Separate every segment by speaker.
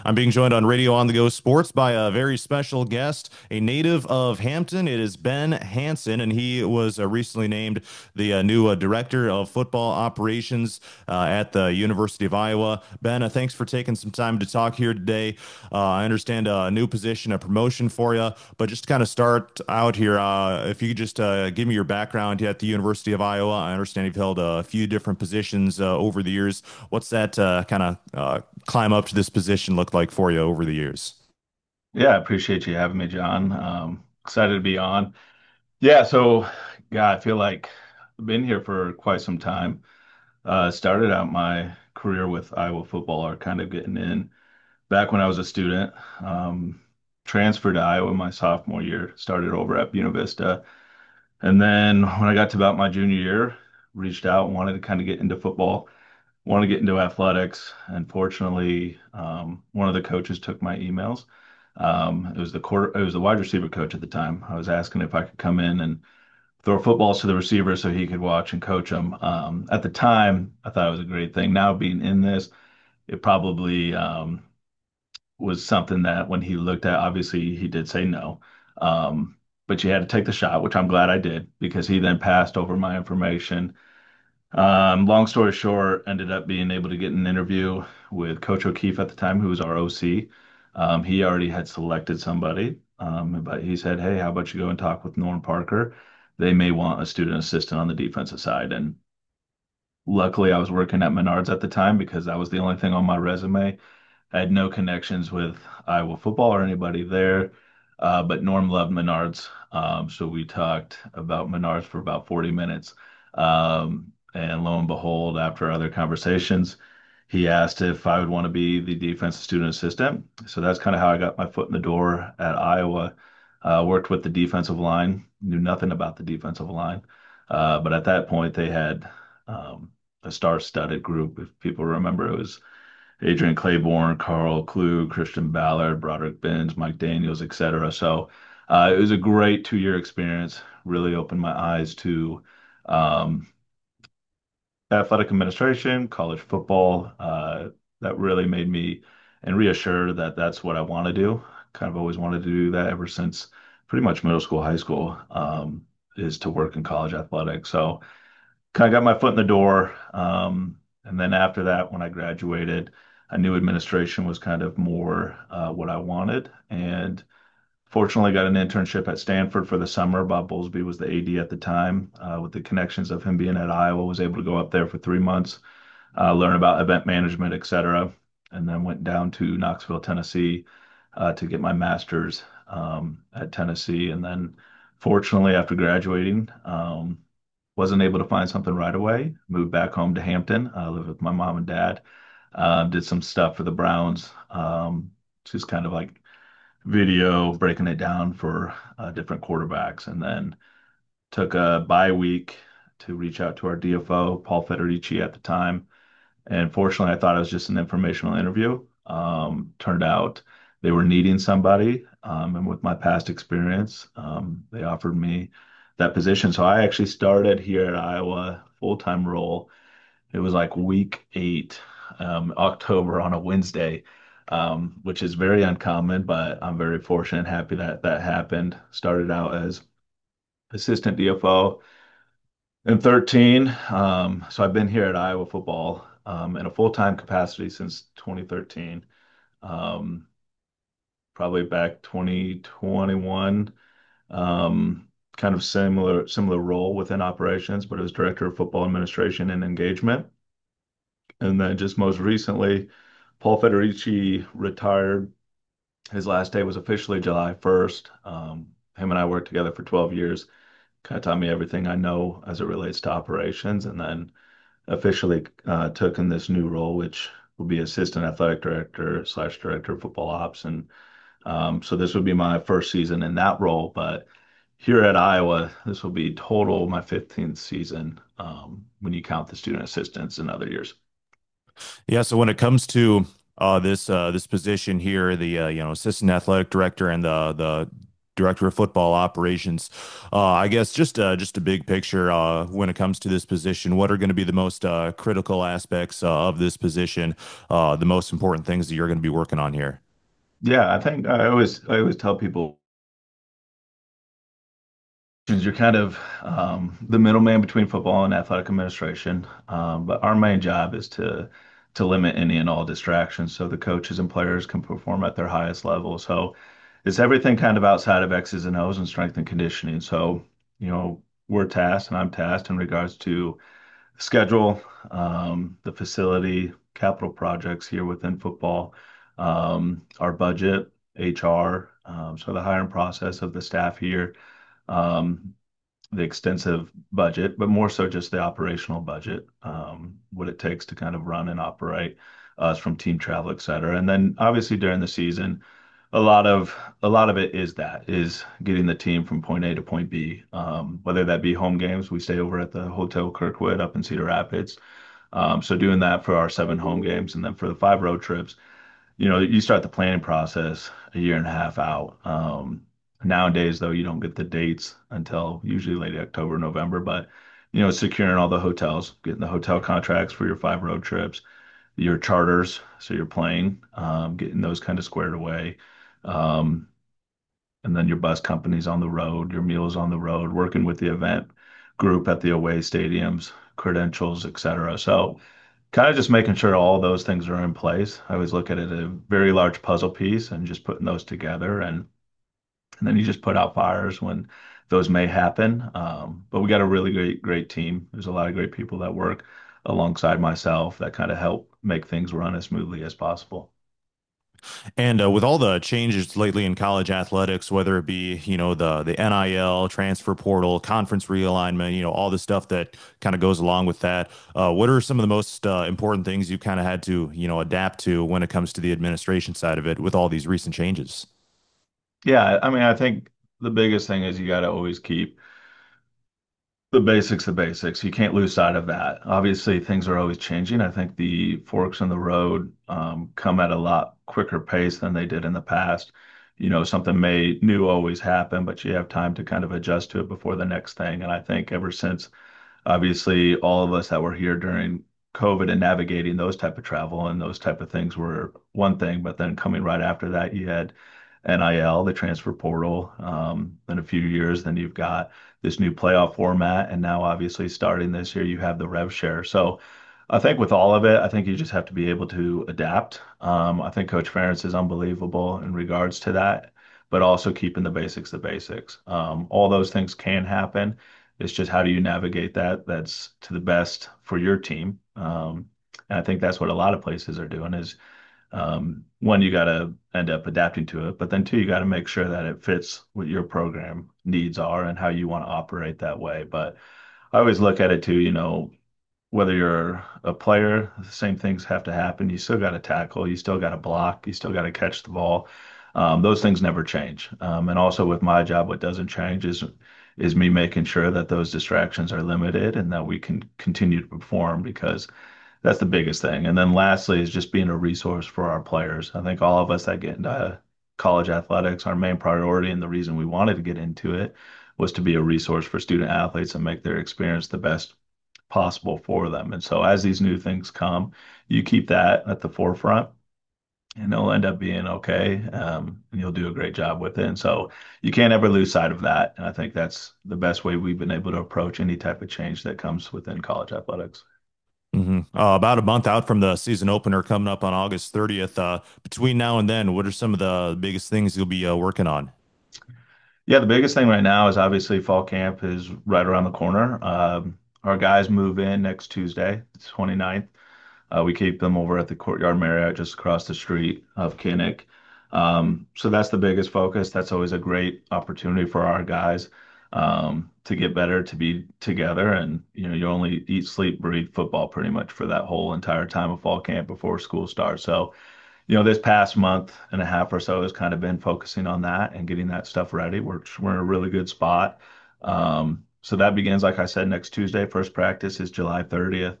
Speaker 1: I'm being joined on Radio on the Go Sports by a very special guest, a native of Hampton. It is Ben Hanson, and he was recently named the new director of football operations at the University of Iowa. Ben, thanks for taking some time to talk here today. I understand a new position, a promotion for you, but just to kind of start out here, if you could just give me your background at the University of Iowa. I understand you've held a few different positions over the years. What's that kind of climb up to this position look like for you over the years?
Speaker 2: Yeah, I appreciate you having me, John. Excited to be on. Yeah, so I feel like I've been here for quite some time. Started out my career with Iowa football, or kind of getting in back when I was a student. Transferred to Iowa my sophomore year, started over at Buena Vista. And then when I got to about my junior year, reached out, wanted to kind of get into football, wanted to get into athletics. Unfortunately, one of the coaches took my emails. It was the wide receiver coach at the time. I was asking if I could come in and throw footballs to the receiver so he could watch and coach them. At the time, I thought it was a great thing. Now being in this, it probably was something that when he looked at, obviously he did say no. But you had to take the shot, which I'm glad I did because he then passed over my information. Long story short, ended up being able to get an interview with Coach O'Keefe at the time, who was our OC. He already had selected somebody, but he said, "Hey, how about you go and talk with Norm Parker? They may want a student assistant on the defensive side." And luckily, I was working at Menards at the time because that was the only thing on my resume. I had no connections with Iowa football or anybody there, but Norm loved Menards. So we talked about Menards for about 40 minutes. And lo and behold, after other conversations, he asked if I would want to be the defensive student assistant. So that's kind of how I got my foot in the door at Iowa. Worked with the defensive line, knew nothing about the defensive line. But at that point, they had a star-studded group. If people remember, it was Adrian Claiborne, Carl Klug, Christian Ballard, Broderick Benz, Mike Daniels, etc. So it was a great 2 year experience. Really opened my eyes to um, athletic administration, college football. That really made me and reassured that that's what I want to do. Kind of always wanted to do that ever since pretty much middle school, high school, is to work in college athletics. So kind of got my foot in the door. And then after that, when I graduated, I knew administration was kind of more what I wanted. And fortunately, got an internship at Stanford for the summer. Bob Bowlesby was the AD at the time. With the connections of him being at Iowa, was able to go up there for 3 months, learn about event management, et cetera. And then went down to Knoxville, Tennessee, to get my master's at Tennessee. And then, fortunately, after graduating, wasn't able to find something right away. Moved back home to Hampton. Lived with my mom and dad. Did some stuff for the Browns. Just kind of like video, breaking it down for different quarterbacks, and then took a bye week to reach out to our DFO, Paul Federici at the time. And fortunately, I thought it was just an informational interview. Turned out they were needing somebody. And with my past experience, they offered me that position. So I actually started here at Iowa full-time role. It was like week 8, October on a Wednesday, which is very uncommon, but I'm very fortunate and happy that that happened. Started out as assistant DFO in 13. So I've been here at Iowa football in a full-time capacity since 2013. Um, Probably back 2021. Kind of similar role within operations, but as director of football administration and engagement. And then just most recently, Paul Federici retired. His last day was officially July 1st. Him and I worked together for 12 years. Kind of taught me everything I know as it relates to operations, and then officially took in this new role, which will be assistant athletic director slash director of football ops. And so this would be my first season in that role. But here at Iowa, this will be total my 15th season when you count the student assistants and other years.
Speaker 1: Yeah, so when it comes to this position here, the assistant athletic director and the director of football operations. I guess just a big picture when it comes to this position. What are going to be the most critical aspects of this position? The most important things that you're going to be working on here?
Speaker 2: Yeah, I think I always tell people you're kind of the middleman between football and athletic administration. But our main job is to limit any and all distractions so the coaches and players can perform at their highest level. So it's everything kind of outside of X's and O's and strength and conditioning. So, we're tasked and I'm tasked in regards to schedule, the facility, capital projects here within football, our budget, HR, so the hiring process of the staff here, um, the extensive budget, but more so just the operational budget, what it takes to kind of run and operate us from team travel, et cetera. And then obviously during the season, a lot of a lot of it is getting the team from point A to point B. Whether that be home games, we stay over at the Hotel Kirkwood up in Cedar Rapids. So doing that for our 7 home games, and then for the 5 road trips, you start the planning process a year and a half out. Nowadays, though, you don't get the dates until usually late October, November. But securing all the hotels, getting the hotel contracts for your 5 road trips, your charters, so you're playing, getting those kind of squared away. Um, and then your bus companies on the road, your meals on the road, working with the event group at the away stadiums, credentials, et cetera. So kind of just making sure all those things are in place. I always look at it as a very large puzzle piece and just putting those together. And then you just put out fires when those may happen. But we got a really great team. There's a lot of great people that work alongside myself that kind of help make things run as smoothly as possible.
Speaker 1: And with all the changes lately in college athletics, whether it be, the NIL, transfer portal, conference realignment, all the stuff that kind of goes along with that, what are some of the most important things you kind of had to, adapt to when it comes to the administration side of it with all these recent changes?
Speaker 2: Yeah, I mean, I think the biggest thing is you got to always keep the basics, the basics. You can't lose sight of that. Obviously, things are always changing. I think the forks in the road come at a lot quicker pace than they did in the past. Something may new always happen, but you have time to kind of adjust to it before the next thing. And I think ever since obviously all of us that were here during COVID and navigating those type of travel and those type of things were one thing, but then coming right after that, you had NIL, the transfer portal, in a few years, then you've got this new playoff format, and now obviously starting this year, you have the rev share. So I think with all of it, I think you just have to be able to adapt. I think Coach Ferentz is unbelievable in regards to that, but also keeping the basics the basics. All those things can happen. It's just how do you navigate that? That's to the best for your team. And I think that's what a lot of places are doing is one, you got to end up adapting to it, but then two, you got to make sure that it fits what your program needs are and how you want to operate that way. But I always look at it too, whether you're a player, the same things have to happen. You still got to tackle, you still got to block, you still got to catch the ball. Those things never change. And also with my job, what doesn't change is me making sure that those distractions are limited and that we can continue to perform because that's the biggest thing. And then lastly is just being a resource for our players. I think all of us that get into college athletics, our main priority and the reason we wanted to get into it was to be a resource for student athletes and make their experience the best possible for them. And so as these new things come, you keep that at the forefront and it'll end up being okay. And you'll do a great job with it. And so you can't ever lose sight of that. And I think that's the best way we've been able to approach any type of change that comes within college athletics.
Speaker 1: About a month out from the season opener coming up on August 30th. Between now and then, what are some of the biggest things you'll be working on?
Speaker 2: Yeah, the biggest thing right now is obviously fall camp is right around the corner. Our guys move in next Tuesday, it's 29th. We keep them over at the Courtyard Marriott just across the street of Kinnick. So that's the biggest focus. That's always a great opportunity for our guys to get better, to be together. And, you only eat, sleep, breathe football pretty much for that whole entire time of fall camp before school starts. So this past month and a half or so has kind of been focusing on that and getting that stuff ready. We're in a really good spot. So that begins, like I said, next Tuesday. First practice is July 30th.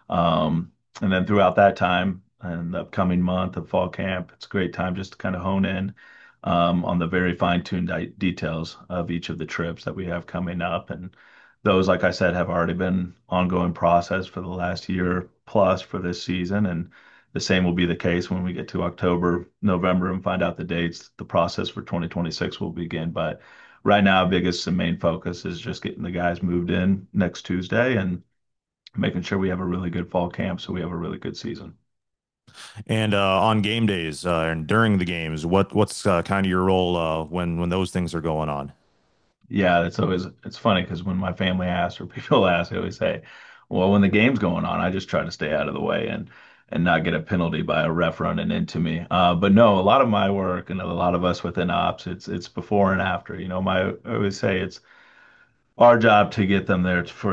Speaker 2: And then throughout that time and the upcoming month of fall camp, it's a great time just to kind of hone in on the very fine-tuned details of each of the trips that we have coming up. And those, like I said, have already been ongoing process for the last year plus for this season. And the same will be the case when we get to October, November, and find out the dates. The process for 2026 will begin. But right now, biggest and main focus is just getting the guys moved in next Tuesday and making sure we have a really good fall camp so we have a really good season.
Speaker 1: And on game days and during the games, what's kind of your role when those things are going on?
Speaker 2: Yeah, it's funny because when my family asks or people ask, I always say, well, when the game's going on, I just try to stay out of the way and not get a penalty by a ref running into me. But no, a lot of my work and a lot of us within ops, it's before and after. I always say it's our job to get them there for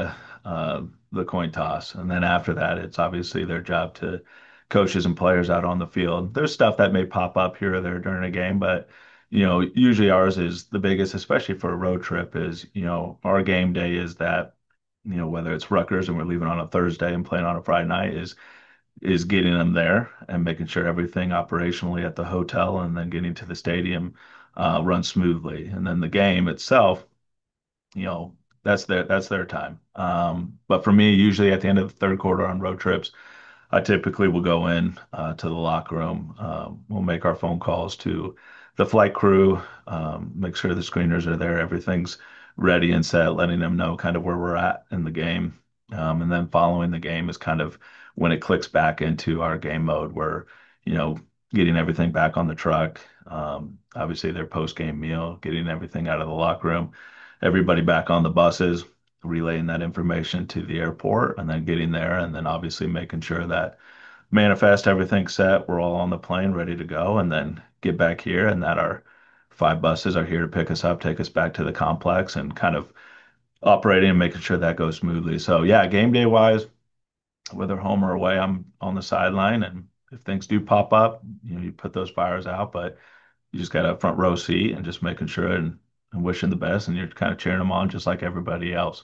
Speaker 2: the coin toss, and then after that, it's obviously their job to coaches and players out on the field. There's stuff that may pop up here or there during a game, but usually ours is the biggest, especially for a road trip. Is our game day is that whether it's Rutgers and we're leaving on a Thursday and playing on a Friday night is getting them there and making sure everything operationally at the hotel and then getting to the stadium runs smoothly, and then the game itself you know, that's their time. But for me, usually at the end of the third quarter on road trips, I typically will go in to the locker room. We'll make our phone calls to the flight crew, make sure the screeners are there, everything's ready and set, letting them know kind of where we're at in the game. And then following the game is kind of when it clicks back into our game mode where, you know, getting everything back on the truck. Obviously, their post-game meal, getting everything out of the locker room, everybody back on the buses, relaying that information to the airport, and then getting there, and then obviously making sure that manifest everything's set, we're all on the plane ready to go, and then get back here, and that our 5 buses are here to pick us up, take us back to the complex, and kind of operating and making sure that goes smoothly. So yeah, game day wise, whether home or away, I'm on the sideline, and if things do pop up, you put those fires out, but you just got a front row seat and just making sure and wishing the best, and you're kind of cheering them on just like everybody else.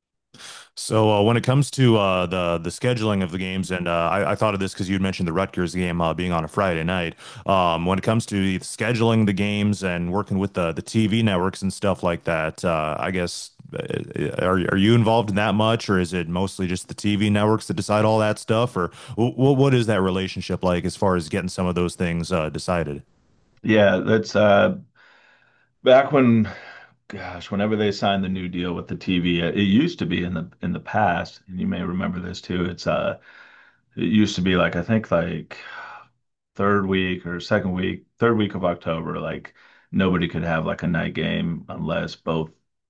Speaker 1: So when it comes to the scheduling of the games, and I thought of this because you'd mentioned the Rutgers game being on a Friday night. When it comes to scheduling the games and working with the TV networks and stuff like that, I guess are you involved in that much, or is it mostly just the TV networks that decide all that stuff, or what is that relationship like as far as getting some of those things decided?
Speaker 2: Yeah, that's back when, gosh, whenever they signed the new deal with the TV, it used to be in the past, and you may remember this too. It used to be like I think like third week or second week, third week of October, like nobody could have like a night game unless both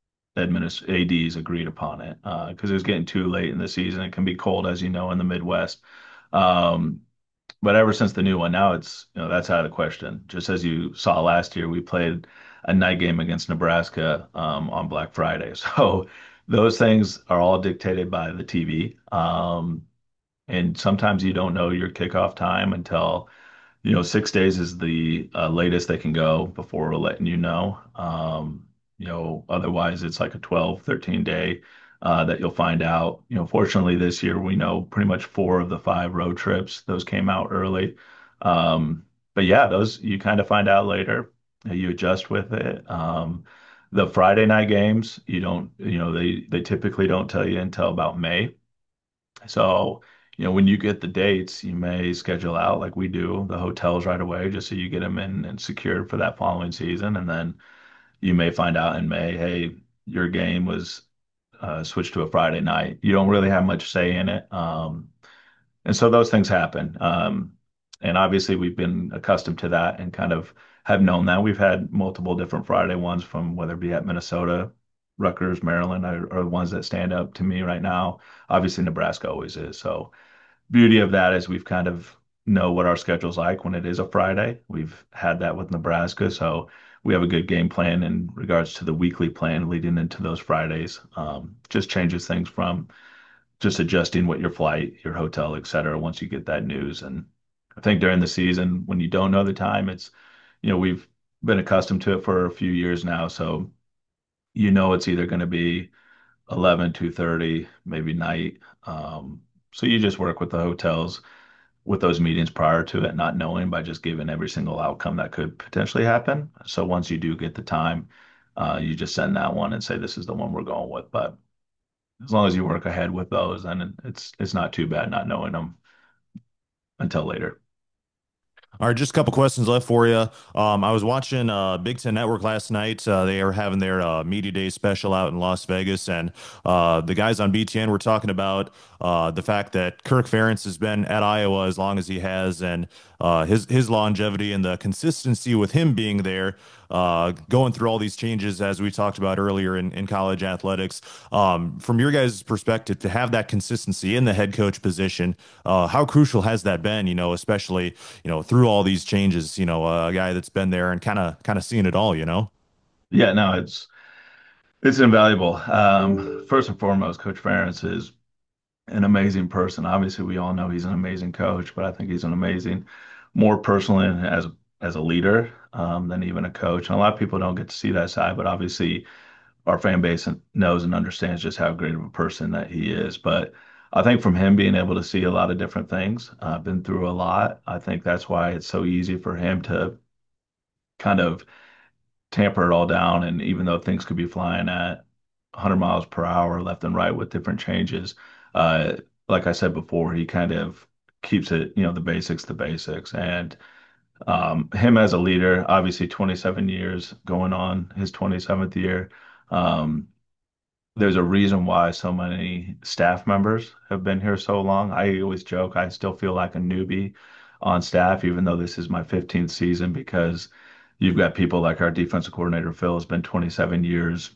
Speaker 2: ADs agreed upon it because it was getting too late in the season. It can be cold, as you know, in the Midwest. Um, but ever since the new one, now it's, that's out of the question. Just as you saw last year, we played a night game against Nebraska on Black Friday. So those things are all dictated by the TV. And sometimes you don't know your kickoff time until 6 days is the latest they can go before letting you know. Otherwise it's like a 12, 13 day that you'll find out. Fortunately this year we know pretty much 4 of the 5 road trips, those came out early. But yeah, those you kind of find out later. You adjust with it. The Friday night games, you don't, they typically don't tell you until about May. So, when you get the dates, you may schedule out like we do the hotels right away, just so you get them in and secured for that following season. And then you may find out in May, hey, your game was switched to a Friday night. You don't really have much say in it. And so those things happen. And obviously, we've been accustomed to that and kind of have known that. We've had multiple different Friday ones from whether it be at Minnesota, Rutgers, Maryland are the ones that stand up to me right now. Obviously, Nebraska always is. So, beauty of that is we've kind of know what our schedule's like when it is a Friday. We've had that with Nebraska. So, we have a good game plan in regards to the weekly plan leading into those Fridays. Just changes things from just adjusting what your flight, your hotel, et cetera, once you get that news. And I think during the season, when you don't know the time, we've been accustomed to it for a few years now. So, it's either going to be 11, 2:30, maybe night. So you just work with the hotels, with those meetings prior to it, not knowing by just giving every single outcome that could potentially happen. So once you do get the time, you just send that one and say, this is the one we're going with. But as long as you work ahead with those, then it's not too bad not knowing them until later.
Speaker 1: All right, just a couple questions left for you. I was watching Big Ten Network last night. They are having their Media Day special out in Las Vegas, and the guys on BTN were talking about the fact that Kirk Ferentz has been at Iowa as long as he has, and his longevity and the consistency with him being there, going through all these changes as we talked about earlier in college athletics. From your guys' perspective, to have that consistency in the head coach position, how crucial has that been? Especially through all these changes. A guy that's been there and kind of seen it all.
Speaker 2: Yeah, no, it's invaluable. First and foremost, Coach Ferentz is an amazing person. Obviously, we all know he's an amazing coach, but I think he's an amazing, more personally and as a leader than even a coach. And a lot of people don't get to see that side, but obviously our fan base knows and understands just how great of a person that he is. But I think from him being able to see a lot of different things, been through a lot, I think that's why it's so easy for him to kind of tamper it all down. And even though things could be flying at 100 miles per hour left and right with different changes, uh, like I said before, he kind of keeps it, the basics. And him as a leader, obviously 27 years going on his 27th year. Um, there's a reason why so many staff members have been here so long. I always joke, I still feel like a newbie on staff, even though this is my 15th season, because you've got people like our defensive coordinator, Phil, has been 27 years.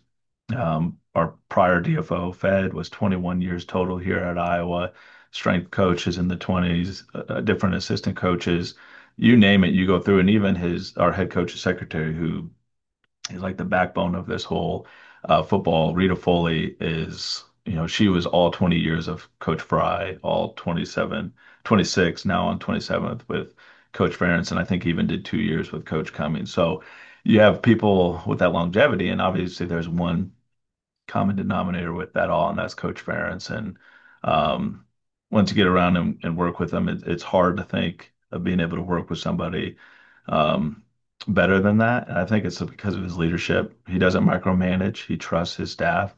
Speaker 2: Our prior DFO, Fed, was 21 years total here at Iowa. Strength coaches in the 20s, different assistant coaches, you name it, you go through, and even our head coach's secretary, who is like the backbone of this whole football. Rita Foley is, she was all 20 years of Coach Fry, all 27, 26, now on 27th with Coach Ferentz, and I think even did 2 years with Coach Cummings. So you have people with that longevity, and obviously there's one common denominator with that all, and that's Coach Ferentz. And um, once you get around and work with them, it's hard to think of being able to work with somebody um, better than that. And I think it's because of his leadership. He doesn't micromanage. He trusts his staff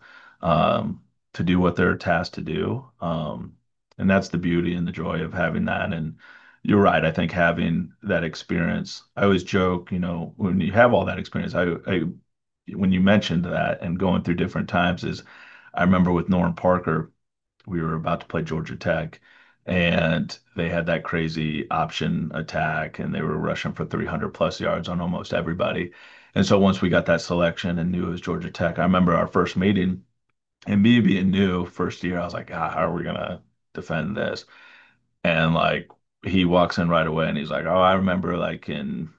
Speaker 2: to do what they're tasked to do. And that's the beauty and the joy of having that. And you're right. I think having that experience, I always joke, when you have all that experience, when you mentioned that and going through different times is I remember with Norm Parker, we were about to play Georgia Tech and they had that crazy option attack and they were rushing for 300 plus yards on almost everybody. And so once we got that selection and knew it was Georgia Tech, I remember our first meeting and me being new first year, I was like, how are we gonna defend this? And like he walks in right away and he's like, oh, I remember like in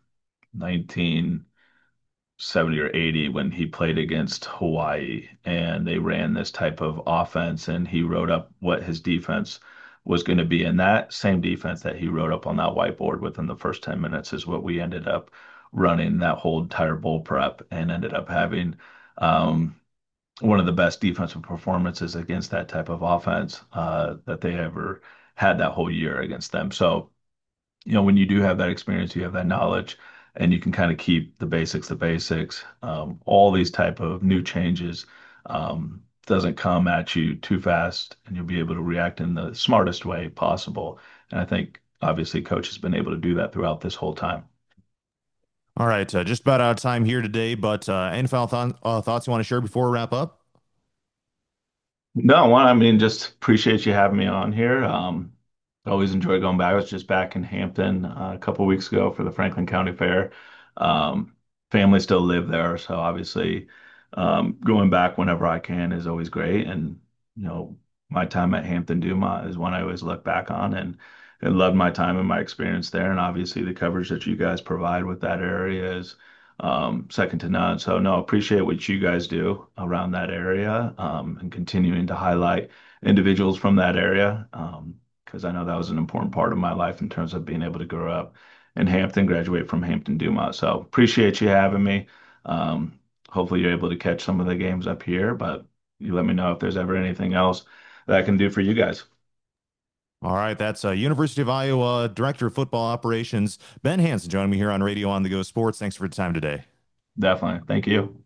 Speaker 2: 1970 or 80 when he played against Hawaii and they ran this type of offense and he wrote up what his defense was going to be. And that same defense that he wrote up on that whiteboard within the first 10 minutes is what we ended up running that whole entire bowl prep and ended up having um, one of the best defensive performances against that type of offense that they ever had that whole year against them. So when you do have that experience, you have that knowledge, and you can kind of keep the basics the basics. All these type of new changes doesn't come at you too fast, and you'll be able to react in the smartest way possible. And I think obviously coach has been able to do that throughout this whole time.
Speaker 1: All right, just about out of time here today, but any final thoughts you want to share before we wrap up?
Speaker 2: No, one, I mean, just appreciate you having me on here. Always enjoy going back. I was just back in Hampton a couple weeks ago for the Franklin County Fair. Um, Family still live there, so obviously going back whenever I can is always great. And you know, my time at Hampton Duma is one I always look back on, and loved my time and my experience there. And obviously the coverage that you guys provide with that area is second to none. So no, appreciate what you guys do around that area and continuing to highlight individuals from that area. Because I know that was an important part of my life in terms of being able to grow up in Hampton, graduate from Hampton Dumont. So appreciate you having me. Um, Hopefully you're able to catch some of the games up here, but you let me know if there's ever anything else that I can do for you guys.
Speaker 1: All right, that's University of Iowa Director of Football Operations Ben Hanson joining me here on Radio on the Go Sports. Thanks for your time today.
Speaker 2: Definitely. Thank you.